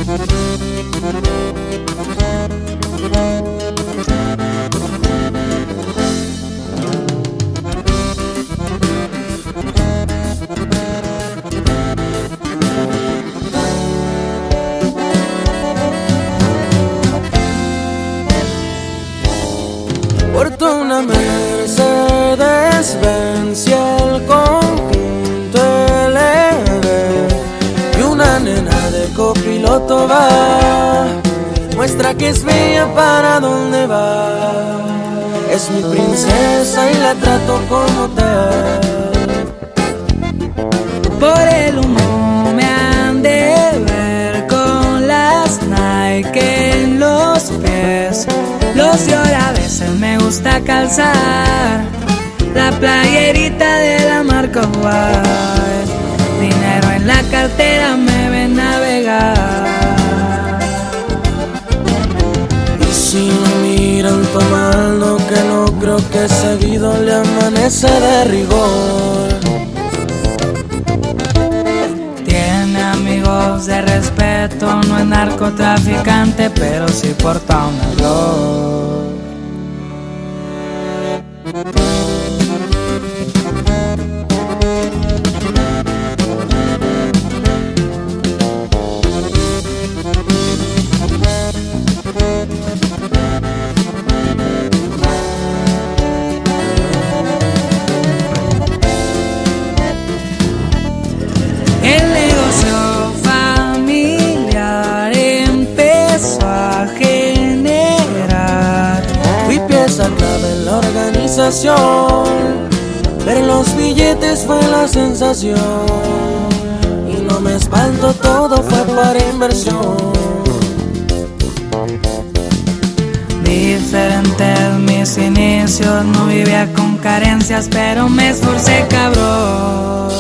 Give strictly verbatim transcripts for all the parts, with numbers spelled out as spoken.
Porto una Mercedes-Benz y el conjunto L B y una nena de copiloto va. Muestra que es bella para donde va. Es mi princesa y la trato como tal. Por el humo me han de ver con las Nike en los pies. Los Dior a veces me gusta calzar, la playerita de la marca White. Dinero en la cartera me ven navegar. Y si lo miran tomando, que no creo que seguido le amanece de rigor. Tiene amigos de respeto, no es narcotraficante, pero sí porta un reloj. El negocio familiar empezó a generar. Fui pieza clave en la organización, ver los billetes fue la sensación. Y no me espanto, todo fue para inversión. Diferentes mis inicios, no vivía con carencias, pero me esforcé cabrón.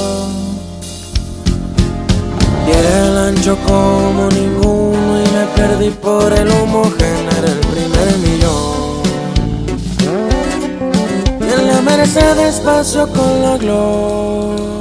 Y el ancho como ninguno y me perdí por el humo, generé el primer millón. En la Mercedes paso con la gloria.